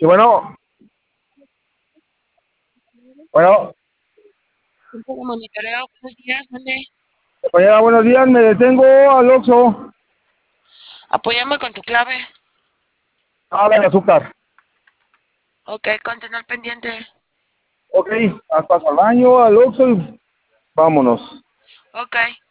Sí, bueno, bueno, Centro de monitoreo, buenos días, mande. compañera, buenos días, me detengo al Oxxo. Apóyame con tu clave. Ah, el azúcar. Ok, continúa al pendiente. Ok, paso al baño, al Oxxo y vámonos. Ok.